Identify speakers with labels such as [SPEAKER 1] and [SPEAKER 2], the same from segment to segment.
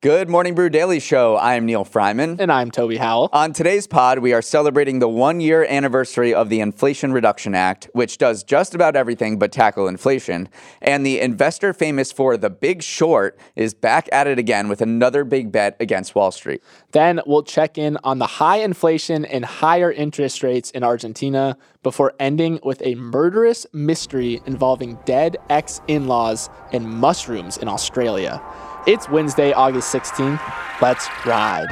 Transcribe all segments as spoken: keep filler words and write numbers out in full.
[SPEAKER 1] Good Morning Brew Daily Show. I am Neil Fryman.
[SPEAKER 2] And I'm Toby Howell.
[SPEAKER 1] On today's pod, we are celebrating the one-year anniversary of the Inflation Reduction Act, which does just about everything but tackle inflation. And the investor famous for The Big Short is back at it again with another big bet against Wall Street.
[SPEAKER 2] Then we'll check in on the high inflation and higher interest rates in Argentina before ending with a murderous mystery involving dead ex-in-laws and mushrooms in Australia. It's Wednesday, August sixteenth. Let's ride.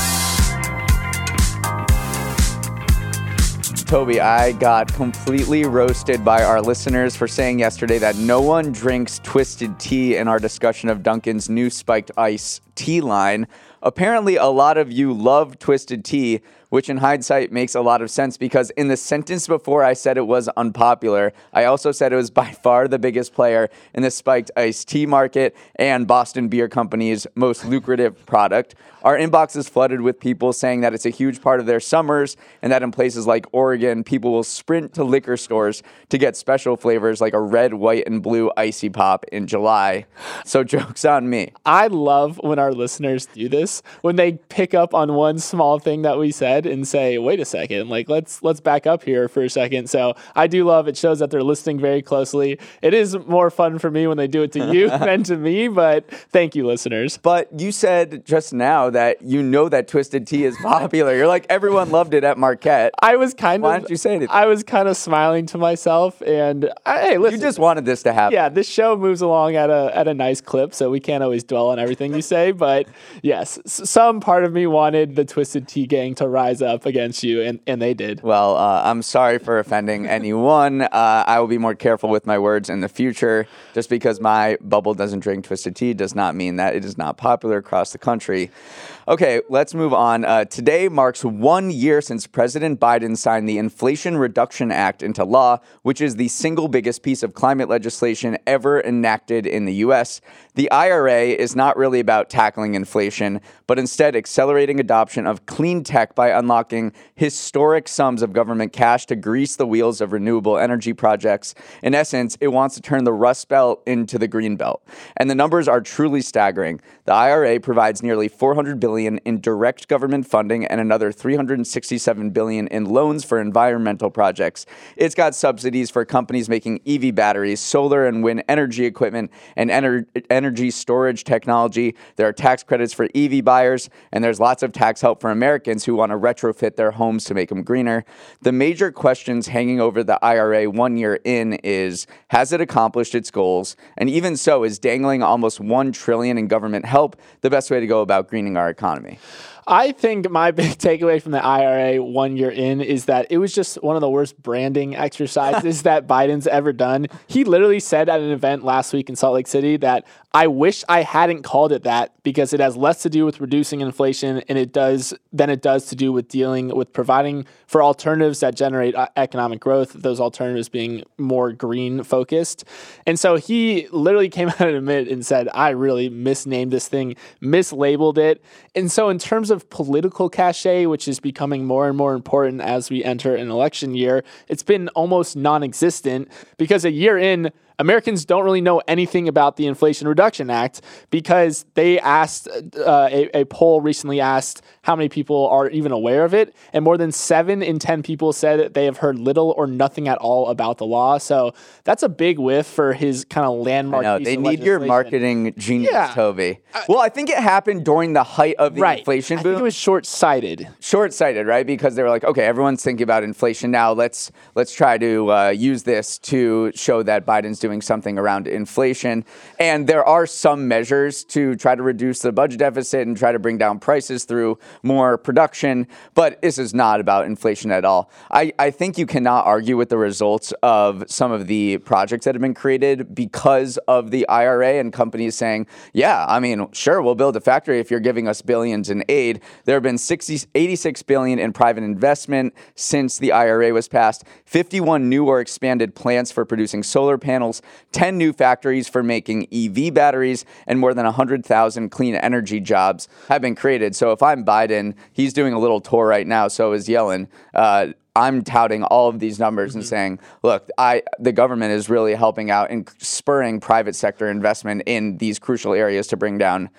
[SPEAKER 1] Toby, I got completely roasted by our listeners for saying yesterday that no one drinks twisted tea in our discussion of Dunkin's new spiked ice tea line. Apparently, a lot of you love twisted tea, which in hindsight makes a lot of sense because in the sentence before I said it was unpopular, I also said it was by far the biggest player in the spiked iced tea market and Boston Beer Company's most lucrative product. Our inbox is flooded with people saying that it's a huge part of their summers and that in places like Oregon, people will sprint to liquor stores to get special flavors like a red, white, and blue icy pop in July. So joke's on me.
[SPEAKER 2] I love when our listeners do this, when they pick up on one small thing that we said and say, wait a second, like let's let's back up here for a second. So I do love it. Shows that they're listening very closely. It is more fun for me when they do it to you than to me, but thank you, listeners.
[SPEAKER 1] But you said just now that you know that twisted tea is popular. You're like, everyone loved it at Marquette.
[SPEAKER 2] I was kind
[SPEAKER 1] Why
[SPEAKER 2] of
[SPEAKER 1] didn't you say anything?
[SPEAKER 2] I was kind of smiling to myself, and I, hey, listen.
[SPEAKER 1] You just wanted this to happen.
[SPEAKER 2] Yeah, this show moves along at a at a nice clip, so we can't always dwell on everything you say. But yes, s- some part of me wanted the Twisted Tea gang to rise up against you, and, and they did.
[SPEAKER 1] Well, uh, I'm sorry for offending anyone. Uh, I will be more careful with my words in the future. Just because my bubble doesn't drink twisted tea does not mean that it is not popular across the country. Okay, let's move on. Uh, today marks one year since President Biden signed the Inflation Reduction Act into law, which is the single biggest piece of climate legislation ever enacted in the U S. The I R A is not really about tackling inflation, but instead accelerating adoption of clean tech by unlocking historic sums of government cash to grease the wheels of renewable energy projects. In essence, it wants to turn the Rust Belt into the Green Belt. And the numbers are truly staggering. The I R A provides nearly four hundred billion dollars in direct government funding and another three hundred sixty-seven billion dollars in loans for environmental projects. It's got subsidies for companies making E V batteries, solar and wind energy equipment, and ener- energy storage technology. There are tax credits for E V buyers, and there's lots of tax help for Americans who want to retrofit their homes to make them greener. The major questions hanging over the I R A one year in is, has it accomplished its goals? And even so, is dangling almost one trillion dollars in government help the best way to go about greening our economy?
[SPEAKER 2] I think my big takeaway from the I R A one year in is that it was just one of the worst branding exercises that Biden's ever done. He literally said at an event last week in Salt Lake City that I wish I hadn't called it that because it has less to do with reducing inflation and it does than it does to do with dealing with providing for alternatives that generate uh, economic growth, those alternatives being more green focused. And so he literally came out in a minute and said, I really misnamed this thing, mislabeled it. And so in terms of political cachet, which is becoming more and more important as we enter an election year, it's been almost non-existent because a year in, Americans don't really know anything about the Inflation Reduction Act because they asked, uh, a, a poll recently asked how many people are even aware of it, and more than seven in ten people said that they have heard little or nothing at all about the law. So that's a big whiff for his kind of landmark.
[SPEAKER 1] I know,
[SPEAKER 2] piece
[SPEAKER 1] they
[SPEAKER 2] of
[SPEAKER 1] need your
[SPEAKER 2] legislation.
[SPEAKER 1] marketing genius,
[SPEAKER 2] Yeah.
[SPEAKER 1] Toby. Well, I think it happened during the height of the
[SPEAKER 2] Right.
[SPEAKER 1] inflation
[SPEAKER 2] I
[SPEAKER 1] boom.
[SPEAKER 2] think it was short-sighted.
[SPEAKER 1] Short-sighted, right? Because they were like, okay, everyone's thinking about inflation now. Let's let's try to uh, use this to show that Biden's doing something around inflation. And there are some measures to try to reduce the budget deficit and try to bring down prices through more production. But this is not about inflation at all. I, I think you cannot argue with the results of some of the projects that have been created because of the I R A and companies saying, yeah, I mean, sure, we'll build a factory if you're giving us billions in aid. There have been sixty, eighty-six billion dollars in private investment since the I R A was passed, fifty-one new or expanded plants for producing solar panels, ten new factories for making E V batteries, and more than one hundred thousand clean energy jobs have been created. So if I'm Biden, he's doing a little tour right now, so is Yellen. Uh, I'm touting all of these numbers mm-hmm. and saying, look, I the government is really helping out and spurring private sector investment in these crucial areas to bring down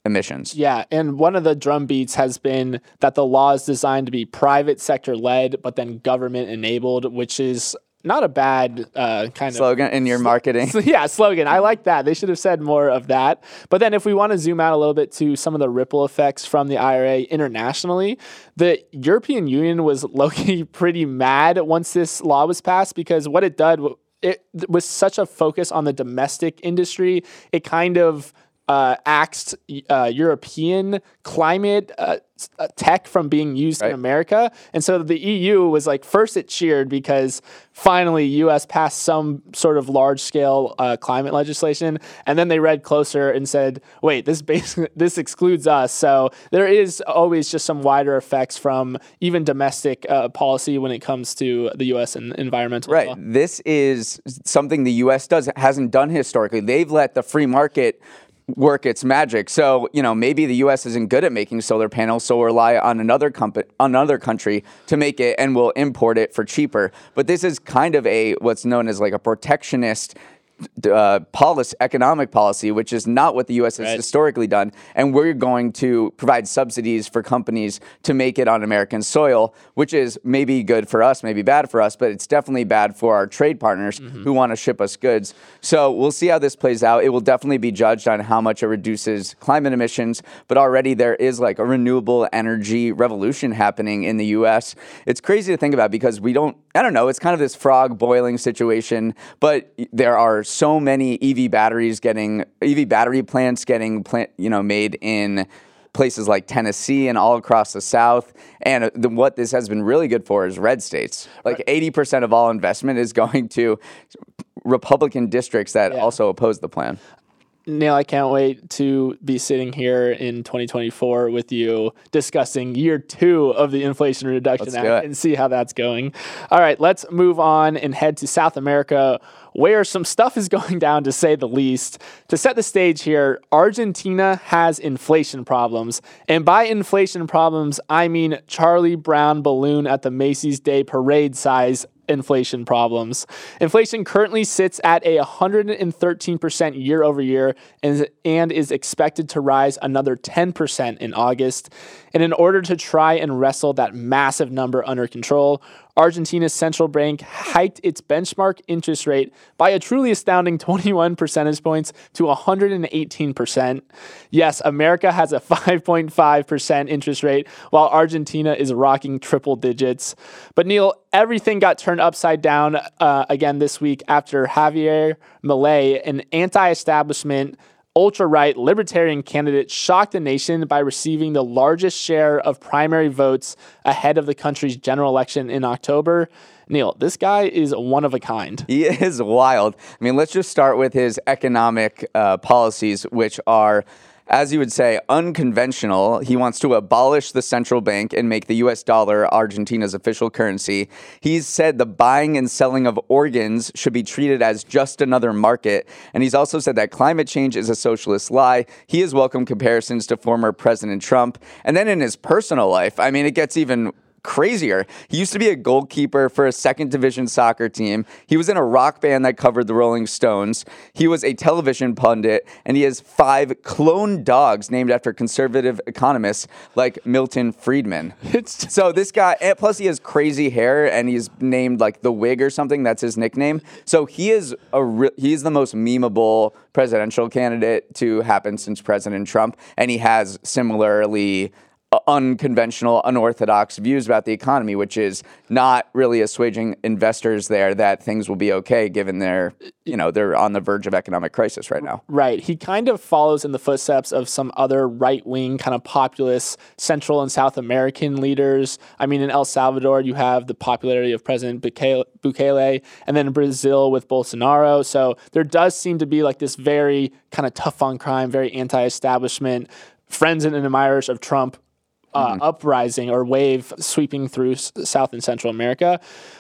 [SPEAKER 1] emissions.
[SPEAKER 2] Yeah, and one of the drum beats has been that the law is designed to be private sector led, but then government enabled, which is not a bad uh, kind
[SPEAKER 1] slogan
[SPEAKER 2] of
[SPEAKER 1] in your marketing.
[SPEAKER 2] So, yeah, slogan. I like that. They should have said more of that. But then if we want to zoom out a little bit to some of the ripple effects from the I R A internationally, the European Union was low-key pretty mad once this law was passed, because what it did, it was such a focus on the domestic industry. It kind of uh, axed uh, European climate uh, tech from being used right. in America. And so the E U was like, first it cheered because finally U S passed some sort of large scale uh, climate legislation. And then they read closer and said, wait, this basically, this excludes us. So there is always just some wider effects from even domestic uh, policy when it comes to the U S and environmental
[SPEAKER 1] right.
[SPEAKER 2] law.
[SPEAKER 1] This is something the U S does hasn't done historically. They've let the free market work its magic. So, you know, maybe the U S isn't good at making solar panels, so we'll rely on another company, another country to make it, and we'll import it for cheaper. But this is kind of a what's known as like a protectionist Uh, policy, economic policy, which is not what the U S has right. historically done. And we're going to provide subsidies for companies to make it on American soil, which is maybe good for us, maybe bad for us, but it's definitely bad for our trade partners mm-hmm. who want to ship us goods. So we'll see how this plays out. It will definitely be judged on how much it reduces climate emissions, but already there is like a renewable energy revolution happening in the U S. It's crazy to think about because we don't, I don't know, it's kind of this frog boiling situation, but there are so many E V batteries getting E V battery plants getting plant, you know, made in places like Tennessee and all across the South. And the, what this has been really good for is red states. Like eighty percent of all investment is going to Republican districts that yeah. also oppose the plan.
[SPEAKER 2] Neil, I can't wait to be sitting here in twenty twenty-four with you discussing year two of the Inflation Reduction
[SPEAKER 1] let's
[SPEAKER 2] Act and see how that's going. All right, let's move on and head to South America, where some stuff is going down, to say the least. To set the stage here, Argentina has inflation problems. And by inflation problems, I mean Charlie Brown balloon at the Macy's Day Parade size inflation problems. Inflation currently sits at a one hundred thirteen percent year over year and, and is expected to rise another ten percent in August. And in order to try and wrestle that massive number under control, Argentina's central bank hiked its benchmark interest rate by a truly astounding twenty-one percentage points to one hundred eighteen percent. Yes, America has a five point five percent interest rate, while Argentina is rocking triple digits. But Neil, everything got turned upside down uh, again this week after Javier Milei, an anti-establishment, ultra-right libertarian candidate, shocked the nation by receiving the largest share of primary votes ahead of the country's general election in October. Neil, this guy is one of a kind.
[SPEAKER 1] He is wild. I mean, let's just start with his economic uh, policies, which are, as you would say, unconventional. He wants to abolish the central bank and make the U S dollar Argentina's official currency. He's said the buying and selling of organs should be treated as just another market. And he's also said that climate change is a socialist lie. He has welcomed comparisons to former President Trump. And then in his personal life, I mean, it gets even crazier. He used to be a goalkeeper for a second division soccer team. He was in a rock band that covered the Rolling Stones. He was a television pundit, and he has five cloned dogs named after conservative economists like Milton Friedman. It's so this guy, and plus he has crazy hair, and he's named like the Wig or something. That's his nickname. So he is a re- he's the most memeable presidential candidate to happen since President Trump, and he has similarly unconventional, unorthodox views about the economy, which is not really assuaging investors there that things will be okay given they're, you know, they're on the verge of economic crisis right now.
[SPEAKER 2] Right. He kind of follows in the footsteps of some other right-wing kind of populist Central and South American leaders. I mean, in El Salvador, you have the popularity of President Bukele, and then in Brazil with Bolsonaro. So there does seem to be like this very kind of tough on crime, very anti-establishment, friends and admirers of Trump Uh, mm-hmm. uprising or wave sweeping through S- South and Central America.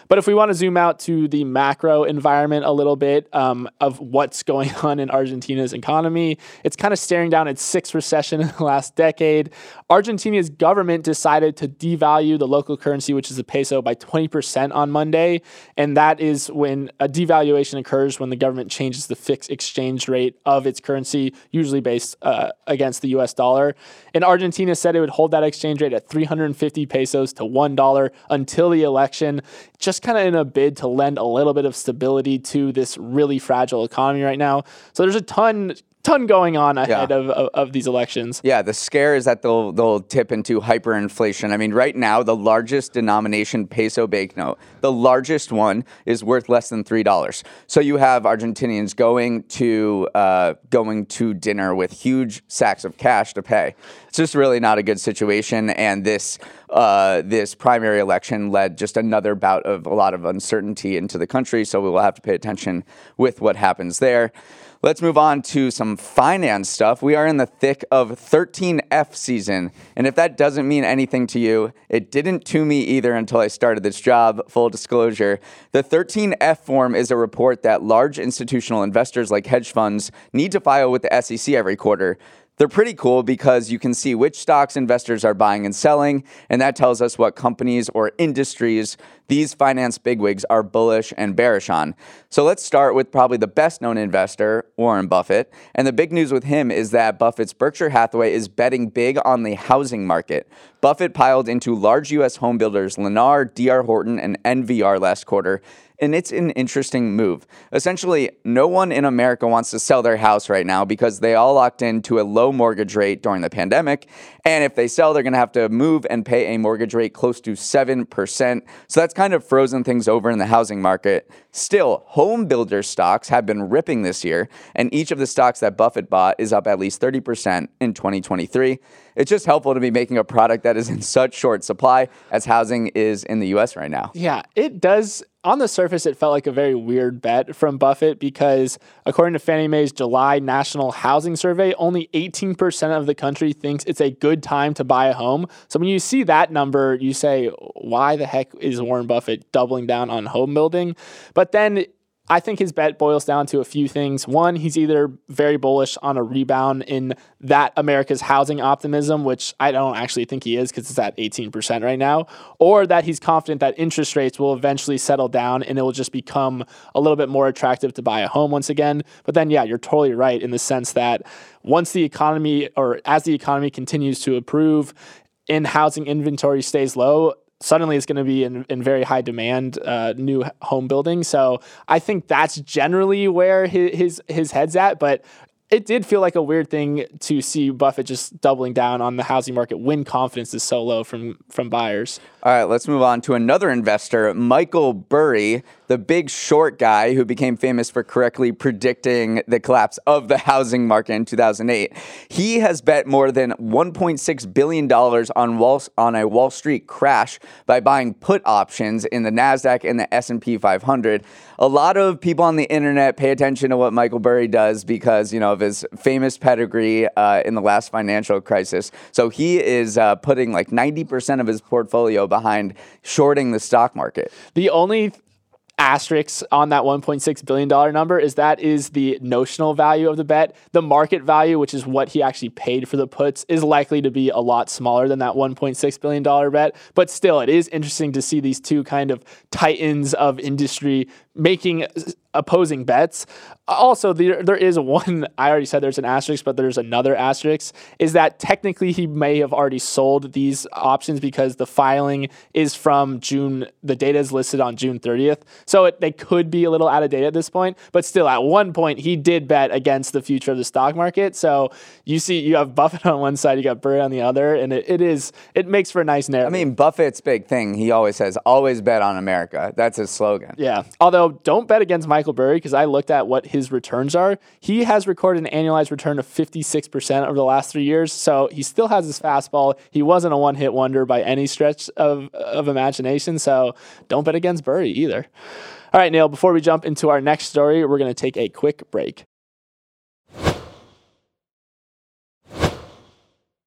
[SPEAKER 2] But if we want to zoom out to the macro environment a little bit um, of what's going on in Argentina's economy, it's kind of staring down its sixth recession in the last decade. Argentina's government decided to devalue the local currency, which is the peso, by twenty percent on Monday. And that is when a devaluation occurs when the government changes the fixed exchange rate of its currency, usually based uh, against the U S dollar. And Argentina said it would hold that exchange rate at three hundred fifty pesos to one dollar until the election, just kind of in a bid to lend a little bit of stability to this really fragile economy right now. So there's a ton ton going on ahead yeah. of, of, of these elections.
[SPEAKER 1] Yeah, the scare is that they'll they'll tip into hyperinflation. I mean, right now, the largest denomination peso banknote, the largest one, is worth less than three dollars. So you have Argentinians going to uh, going to dinner with huge sacks of cash to pay. It's just really not a good situation, and this uh, this primary election led just another bout of a lot of uncertainty into the country. So we will have to pay attention with what happens there. Let's move on to some finance stuff. We are in the thick of thirteen F season. And if that doesn't mean anything to you, it didn't to me either until I started this job. Full disclosure. The thirteen F form is a report that large institutional investors like hedge funds need to file with the S E C every quarter. They're pretty cool because you can see which stocks investors are buying and selling, and that tells us what companies or industries these finance bigwigs are bullish and bearish on. So let's start with probably the best-known investor, Warren Buffett. And the big news with him is that Buffett's Berkshire Hathaway is betting big on the housing market. Buffett piled into large U S home builders Lennar, D R Horton, and N V R last quarter. And it's an interesting move. Essentially, no one in America wants to sell their house right now because they all locked into a low mortgage rate during the pandemic. And if they sell, they're going to have to move and pay a mortgage rate close to seven percent. So that's kind of frozen things over in the housing market. Still, home builder stocks have been ripping this year, and each of the stocks that Buffett bought is up at least thirty percent in twenty twenty-three. It's just helpful to be making a product that is in such short supply as housing is in the U S right now.
[SPEAKER 2] Yeah, it does. On the surface, it felt like a very weird bet from Buffett because according to Fannie Mae's July National Housing Survey, only eighteen percent of the country thinks it's a good time to buy a home. So when you see that number, you say, why the heck is Warren Buffett doubling down on home building? But then I think his bet boils down to a few things. One, he's either very bullish on a rebound in that America's housing optimism, which I don't actually think he is because it's at eighteen percent right now, or that he's confident that interest rates will eventually settle down and it will just become a little bit more attractive to buy a home once again. But then, yeah, you're totally right in the sense that once the economy or as the economy continues to improve and housing inventory stays low, suddenly it's going to be in, in very high demand, uh, new home building. So I think that's generally where his, his his head's at. But it did feel like a weird thing to see Buffett just doubling down on the housing market when confidence is so low from from buyers.
[SPEAKER 1] All right, let's move on to another investor, Michael Burry, the big short guy who became famous for correctly predicting the collapse of the housing market in two thousand eight. He has bet more than one point six billion dollars on Wall, on a Wall Street crash by buying put options in the NASDAQ and the S and P five hundred. A lot of people on the internet pay attention to what Michael Burry does because, you know, of his famous pedigree uh, in the last financial crisis. So he is uh, putting like ninety percent of his portfolio behind shorting the stock market.
[SPEAKER 2] The only asterisk on that one point six billion dollars number is that is the notional value of the bet. The market value, which is what he actually paid for the puts, is likely to be a lot smaller than that one point six billion dollars bet. But still, it is interesting to see these two kind of titans of industry making opposing bets. Also, there, there is one, I already said there's an asterisk, but there's another asterisk, is that technically he may have already sold these options because the filing is from June, the data is listed on June thirtieth. So it, they could be a little out of date at this point, but still at one point he did bet against the future of the stock market. So you see, you have Buffett on one side, you got Burry on the other, and it, it is, it makes for a nice narrative.
[SPEAKER 1] I mean, Buffett's big thing, he always says, always bet on America. That's his slogan.
[SPEAKER 2] Yeah. Although don't bet against Michael Burry, because I looked at what his returns are. He has recorded an annualized return of fifty-six percent over the last three years. So he still has his fastball. He wasn't a one-hit wonder by any stretch of, of imagination. So don't bet against Burry either. All right, Neil, before we jump into our next story, we're going to take a quick break.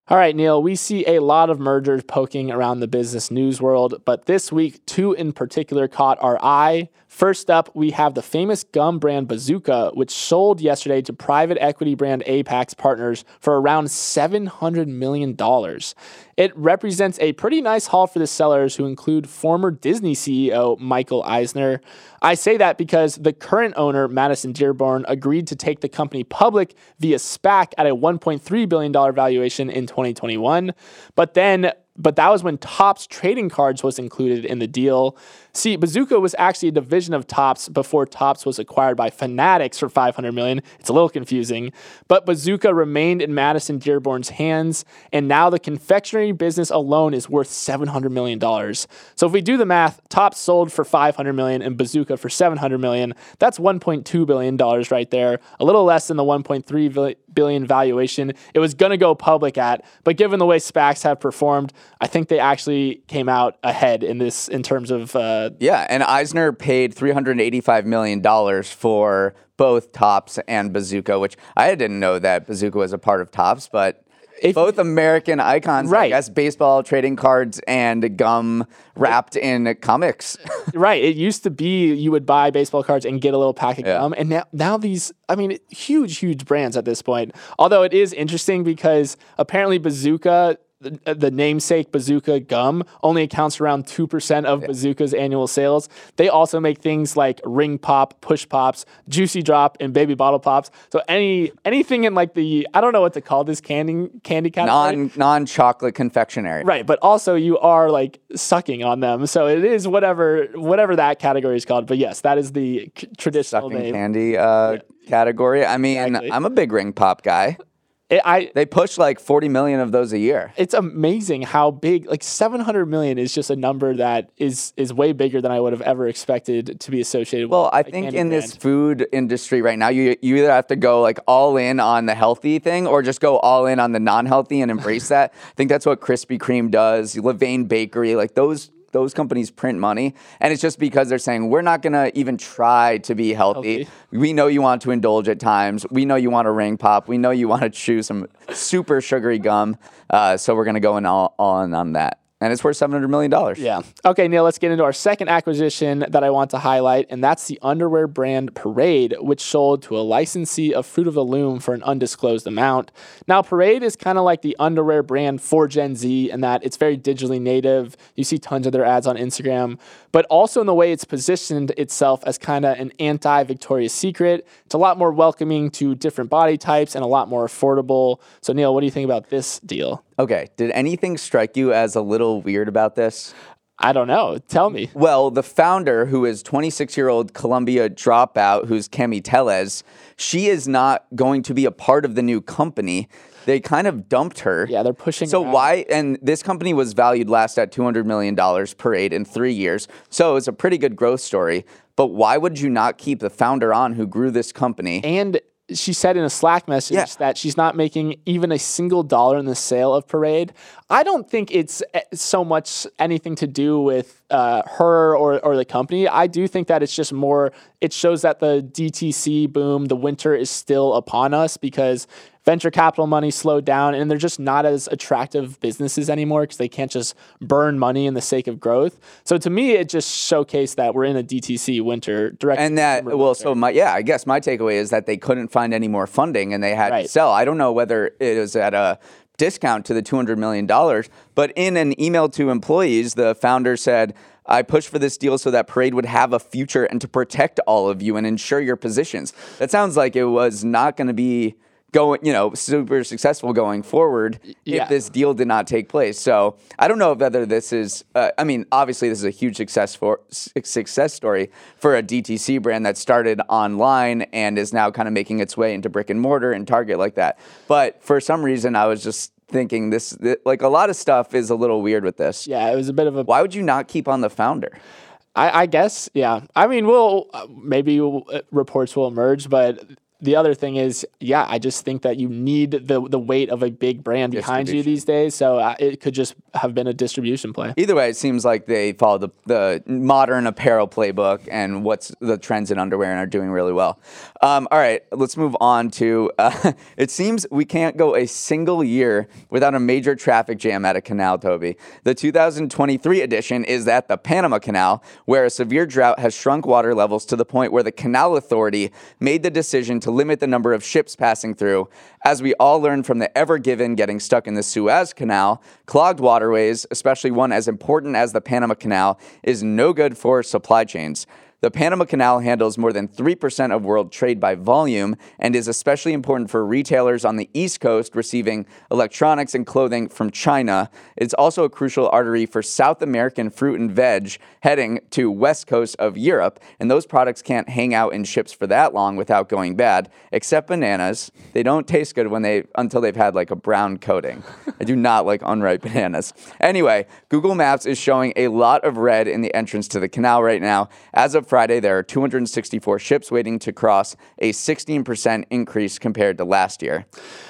[SPEAKER 2] All right, Neil, we see a lot of mergers poking around the business news world, but this week, two in particular caught our eye. First up, we have the famous gum brand Bazooka, which sold yesterday to private equity brand Apax Partners for around seven hundred million dollars. It represents a pretty nice haul for the sellers, who include former Disney C E O Michael Eisner. I say that because the current owner, Madison Dearborn, agreed to take the company public via SPAC at a one point three billion dollars valuation in twenty twenty-one. But then But that was when Topps Trading Cards was included in the deal. See, Bazooka was actually a division of Topps before Topps was acquired by Fanatics for five hundred million dollars. It's a little confusing. But Bazooka remained in Madison Dearborn's hands, and now the confectionery business alone is worth seven hundred million dollars. So if we do the math, Topps sold for five hundred million dollars and Bazooka for seven hundred million dollars. That's one point two billion dollars right there. A little less than the one point three billion dollars valuation it was going to go public at. But given the way SPACs have performed, I think they actually came out ahead in this in terms of uh,
[SPEAKER 1] yeah, and Eisner paid three hundred eighty-five million dollars for both Topps and Bazooka, which I didn't know that Bazooka was a part of Topps, but if, both American icons, right. I guess, baseball, trading cards, and gum wrapped in comics.
[SPEAKER 2] Right. It used to be you would buy baseball cards and get a little pack of yeah. gum, and now, now these, I mean, huge, huge brands at this point. Although it is interesting because apparently Bazooka, The, the namesake Bazooka gum, only accounts for around two percent of yeah. Bazooka's annual sales. They also make things like Ring Pop, Push Pops, Juicy Drop, and Baby Bottle Pops. So any anything in like the, I don't know what to call this candy candy category.
[SPEAKER 1] Non, non-chocolate confectionery.
[SPEAKER 2] Right, but also you are like sucking on them. So it is whatever whatever that category is called. But yes, that is the c- traditional
[SPEAKER 1] sucking
[SPEAKER 2] name.
[SPEAKER 1] candy uh, yeah. category. I mean, exactly. I'm a big Ring Pop guy.
[SPEAKER 2] It, I,
[SPEAKER 1] they push like forty million of those a year.
[SPEAKER 2] It's amazing how big, like seven hundred million is just a number that is is way bigger than I would have ever expected to be associated
[SPEAKER 1] well,
[SPEAKER 2] with.
[SPEAKER 1] Well, I think in brand. This food industry right now, you you either have to go like all in on the healthy thing or just go all in on the non-healthy and embrace that. I think that's what Krispy Kreme does, Levain Bakery, like those those companies print money, and it's just because they're saying we're not going to even try to be healthy. healthy. We know you want to indulge at times. We know you want a Ring Pop. We know you want to chew some super sugary gum. Uh, so we're going to go in all, all in on that. And it's worth seven hundred million dollars.
[SPEAKER 2] Yeah. Okay, Neil, let's get into our second acquisition that I want to highlight, and that's the underwear brand Parade, which sold to a licensee of Fruit of the Loom for an undisclosed amount. Now, Parade is kind of like the underwear brand for Gen Z in that it's very digitally native. You see tons of their ads on Instagram, but also in the way it's positioned itself as kind of an anti-Victoria's Secret. It's a lot more welcoming to different body types and a lot more affordable. So, Neil, what do you think about this deal?
[SPEAKER 1] Okay, did anything strike you as a little weird about this?
[SPEAKER 2] I don't know. Tell me.
[SPEAKER 1] Well, the founder, who is twenty-six-year-old Columbia dropout, who's Kemi Tellez, she is not going to be a part of the new company. They kind of dumped her.
[SPEAKER 2] Yeah, they're pushing
[SPEAKER 1] So
[SPEAKER 2] her
[SPEAKER 1] why, and this company was valued last at two hundred million dollars Parade in three years. So it's a pretty good growth story. But why would you not keep the founder on who grew this company?
[SPEAKER 2] And she said in a Slack message yeah. that she's not making even a single dollar in the sale of Parade. I don't think it's so much anything to do with uh, her or, or the company. I do think that it's just more, it shows that the D T C boom, the winter is still upon us because venture capital money slowed down and they're just not as attractive businesses anymore because they can't just burn money in the sake of growth. So to me, it just showcased that we're in a D T C winter. Direct
[SPEAKER 1] and that, well, winter. so my, yeah, I guess my takeaway is that they couldn't find any more funding and they had right. to sell. I don't know whether it was at a discount to the two hundred million dollars, but in an email to employees, the founder said, I pushed for this deal so that Parade would have a future and to protect all of you and ensure your positions. That sounds like it was not going to be going, you know, super successful going forward
[SPEAKER 2] yeah.
[SPEAKER 1] if this deal did not take place. So I don't know whether this is, uh, I mean, obviously this is a huge success for success story for a D T C brand that started online and is now kind of making its way into brick and mortar and Target like that. But for some reason, I was just thinking this, th- like a lot of stuff is a little weird with this.
[SPEAKER 2] Yeah, it was a bit of a...
[SPEAKER 1] Why would you not keep on the founder?
[SPEAKER 2] I, I guess, yeah. I mean, we'll, uh, maybe uh, reports will emerge, but the other thing is, yeah, I just think that you need the the weight of a big brand behind you these days. So uh, it could just have been a distribution play.
[SPEAKER 1] Either way, it seems like they follow the, the modern apparel playbook and what's the trends in underwear and are doing really well. Um, all right, let's move on to, uh, it seems we can't go a single year without a major traffic jam at a canal, Toby. The two thousand twenty-three edition is at the Panama Canal, where a severe drought has shrunk water levels to the point where the Canal Authority made the decision to limit the number of ships passing through. As we all learned from the Ever Given getting stuck in the Suez Canal, clogged waterways, especially one as important as the Panama Canal, is no good for supply chains. The Panama Canal handles more than three percent of world trade by volume and is especially important for retailers on the East Coast receiving electronics and clothing from China. It's also a crucial artery for South American fruit and veg heading to West Coast of Europe, and those products can't hang out in ships for that long without going bad, except bananas. They don't taste good when they until they've had like a brown coating. I do not like unripe bananas. Anyway, Google Maps is showing a lot of red in the entrance to the canal right now. As of Friday, there are two hundred sixty-four ships waiting to cross, a sixteen percent increase compared to last year.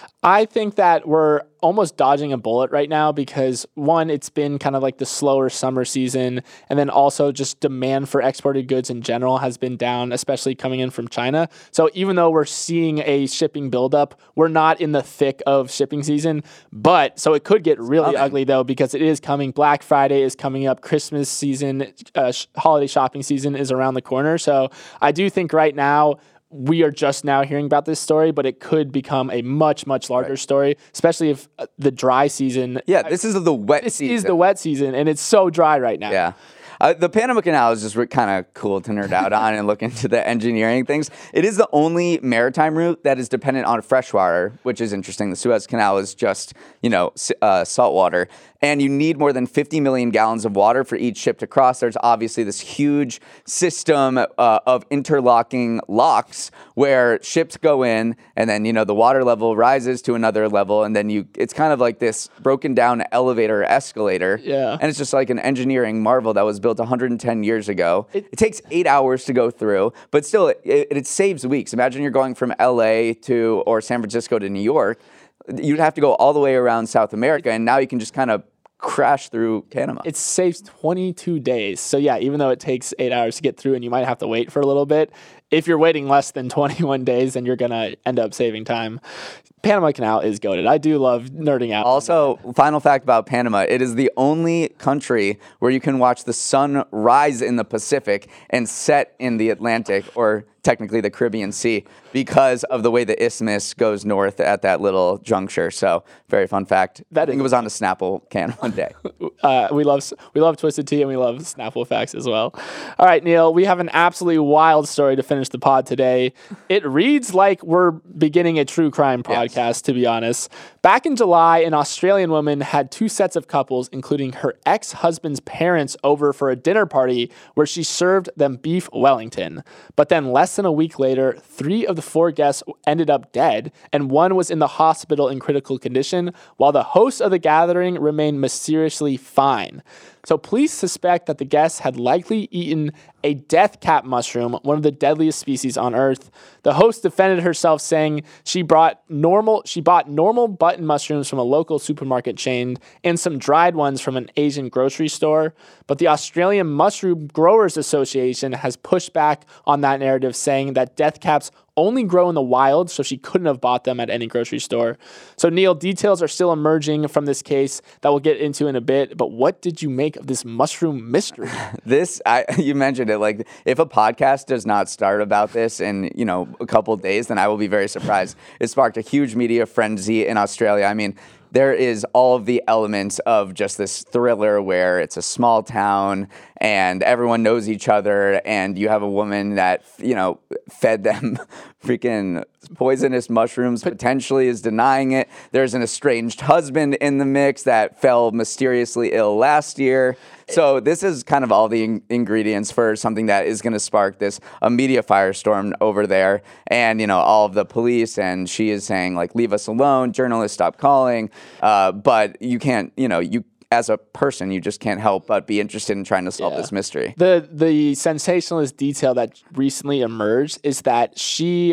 [SPEAKER 2] I think that we're almost dodging a bullet right now because, one, it's been kind of like the slower summer season, and then also just demand for exported goods in general has been down, especially coming in from China. So even though we're seeing a shipping buildup, we're not in the thick of shipping season. But so it could get really
[SPEAKER 1] Okay.
[SPEAKER 2] ugly, though, because it is coming. Black Friday is coming up. Christmas season, uh, sh- holiday shopping season is around the corner. So I do think right now, we are just now hearing about this story, but it could become a much, much larger
[SPEAKER 1] Right.
[SPEAKER 2] story, especially if uh, the dry season.
[SPEAKER 1] Yeah, this is the wet
[SPEAKER 2] This
[SPEAKER 1] season.
[SPEAKER 2] is the wet season, and it's so dry right now.
[SPEAKER 1] Yeah. Uh, the Panama Canal is just re- kind of cool to nerd out on and look into the engineering things. It is the only maritime route that is dependent on freshwater, which is interesting. The Suez Canal is just, you know, s- uh, salt water. And you need more than fifty million gallons of water for each ship to cross. There's obviously this huge system uh, of interlocking locks where ships go in and then, you know, the water level rises to another level. And then you, it's kind of like this broken down elevator escalator.
[SPEAKER 2] Yeah.
[SPEAKER 1] And it's just like an engineering marvel that was built one hundred ten years ago. It, it takes eight hours to go through, but still, it, it, it saves weeks. Imagine you're going from L A to, or San Francisco to New York. You'd have to go all the way around South America, and now you can just kind of crash through Panama.
[SPEAKER 2] It saves twenty-two days. So yeah, even though it takes eight hours to get through and you might have to wait for a little bit, if you're waiting less than twenty-one days, then you're going to end up saving time. Panama Canal is goated. I do love nerding out.
[SPEAKER 1] Also, final fact about Panama, it is the only country where you can watch the sun rise in the Pacific and set in the Atlantic, or technically the Caribbean Sea, because of the way the isthmus goes north at that little juncture. So, very fun fact.
[SPEAKER 2] That
[SPEAKER 1] I think
[SPEAKER 2] is-
[SPEAKER 1] it was on a Snapple can one day.
[SPEAKER 2] Uh, we love we love Twisted Tea and we love Snapple facts as well. All right, Neil, we have an absolutely wild story to finish the pod today. It reads like we're beginning a true crime podcast,
[SPEAKER 1] Yes.
[SPEAKER 2] to be honest. Back in July, an Australian woman had two sets of couples, including her ex-husband's parents, over for a dinner party where she served them beef Wellington. But then less than a week later, three of the four guests ended up dead, and one was in the hospital in critical condition, while the host of the gathering remained mysteriously fine. So police suspect that the guests had likely eaten a death cap mushroom, one of the deadliest species on Earth. The host defended herself, saying she brought normal she bought normal button mushrooms from a local supermarket chain and some dried ones from an Asian grocery store. But the Australian Mushroom Growers Association has pushed back on that narrative, saying that death caps only grow in the wild, so she couldn't have bought them at any grocery store. So, Neil, details are still emerging from this case that we'll get into in a bit, but what did you make of this mushroom mystery?
[SPEAKER 1] This, I, you mentioned it, like if a podcast does not start about this in, you know, a couple of days, then I will be very surprised. It sparked a huge media frenzy in Australia. I mean, there is all of the elements of just this thriller where it's a small town and everyone knows each other, and you have a woman that, you know, fed them freaking poisonous mushrooms, potentially is denying it. There's an estranged husband in the mix that fell mysteriously ill last year. So this is kind of all the in- ingredients for something that is going to spark this a media firestorm over there. And, you know, all of the police, and she is saying, like, leave us alone, journalists, stop calling. Uh, but you can't, you know, you as a person, you just can't help but be interested in trying to solve
[SPEAKER 2] Yeah.
[SPEAKER 1] this mystery.
[SPEAKER 2] The the sensationalist detail that recently emerged is that she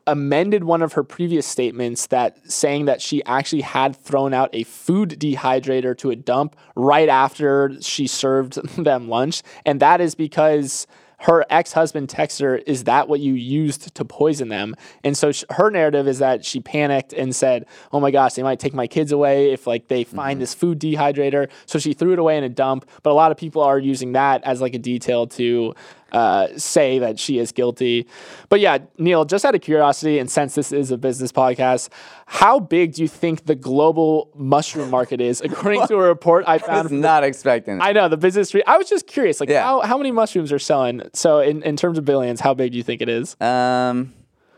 [SPEAKER 2] amended one of her previous statements that saying that she actually had thrown out a food dehydrator to a dump right after she served them lunch. And that is because her ex-husband texted her, "Is that what you used to poison them?" And so sh- her narrative is that she panicked and said, "Oh my gosh, they might take my kids away if like they find mm-hmm. this food dehydrator." So she threw it away in a dump. But a lot of people are using that as like a detail to uh, say that she is guilty. But yeah, Neil, just out of curiosity, and since this is a business podcast, how big do you think the global mushroom market is? According to a report I found.
[SPEAKER 1] I was not expecting that.
[SPEAKER 2] I know, the business street. I was just curious, like
[SPEAKER 1] yeah.
[SPEAKER 2] how, how many mushrooms are selling? So in, in terms of billions, how big do you think it is?
[SPEAKER 1] Um,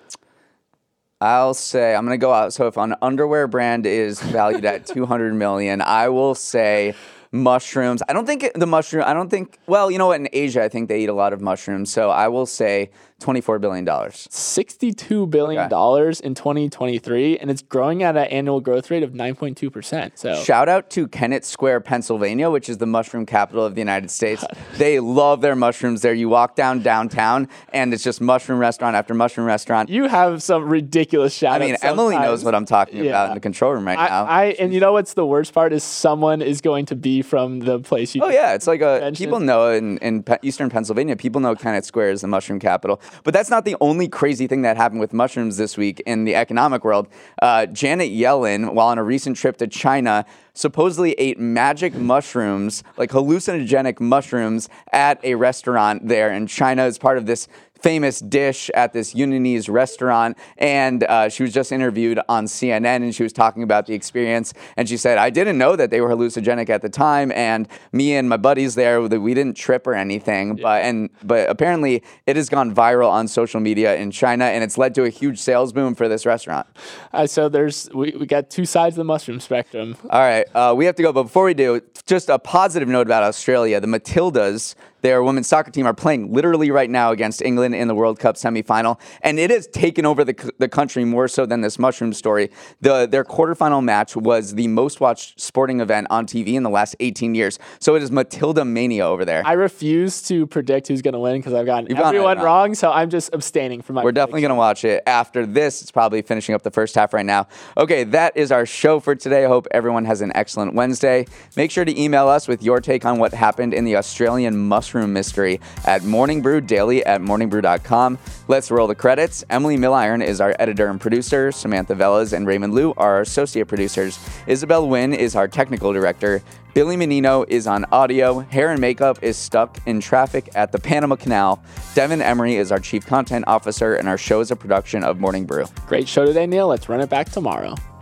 [SPEAKER 1] I'll say, I'm going to go out. So if an underwear brand is valued at two hundred million, I will say mushrooms. I don't think it, the mushroom, I don't think, well, you know what? In Asia, I think they eat a lot of mushrooms. So I will say twenty-four billion dollars.
[SPEAKER 2] sixty-two billion dollars okay. in twenty twenty-three, and it's growing at an annual growth rate of nine point two percent. So
[SPEAKER 1] shout out to Kennett Square, Pennsylvania, which is the mushroom capital of the United States. They love their mushrooms there. You walk down downtown, and it's just mushroom restaurant after mushroom restaurant.
[SPEAKER 2] You have some ridiculous shout outs.
[SPEAKER 1] I mean, Emily knows what I'm talking yeah. about in the control room right
[SPEAKER 2] I,
[SPEAKER 1] now.
[SPEAKER 2] I And you know what's the worst part is someone is going to be from the place you
[SPEAKER 1] Oh, yeah. It's like a,
[SPEAKER 2] mentioned.
[SPEAKER 1] People know in, in Pe- Eastern Pennsylvania, people know Kennett Square is the mushroom capital. But that's not the only crazy thing that happened with mushrooms this week in the economic world. Uh, Janet Yellen, while on a recent trip to China, supposedly ate magic mushrooms, like hallucinogenic mushrooms, at a restaurant there in China as part of this famous dish at this Yunanese restaurant. And uh, she was just interviewed on C N N, and she was talking about the experience. And she said, "I didn't know that they were hallucinogenic at the time, and me and my buddies there, we didn't trip or anything." Yeah. But and but apparently it has gone viral on social media in China, and it's led to a huge sales boom for this restaurant.
[SPEAKER 2] Uh, so there's we, we got two sides of the mushroom spectrum.
[SPEAKER 1] All right, uh, we have to go. But before we do, just a positive note about Australia. The Matildas, their women's soccer team, are playing literally right now against England in the World Cup semifinal, and it has taken over the the country more so than this mushroom story. The their quarterfinal match was the most watched sporting event on T V in the last eighteen years. So it is Matilda mania over there.
[SPEAKER 2] I refuse to predict who's going to win because I've gotten You've everyone wrong. wrong, so I'm just abstaining from my
[SPEAKER 1] We're definitely going to watch it after this. It's probably finishing up the first half right now. Okay, that is our show for today. I hope everyone has an excellent Wednesday. Make sure to email us with your take on what happened in the Australian mushroom mystery at morningbrewdaily at morningbrew dot com. Let's roll the credits. Emily Milliron is our editor and producer. Samantha Velez and Raymond Liu are our associate producers. Isabel Wynn is our technical director. Billy Menino is on audio. Hair and makeup is stuck in traffic at the Panama Canal. Devin Emery is our chief content officer, and our show is a production of Morning Brew.
[SPEAKER 2] Great show today, Neil. Let's run it back tomorrow.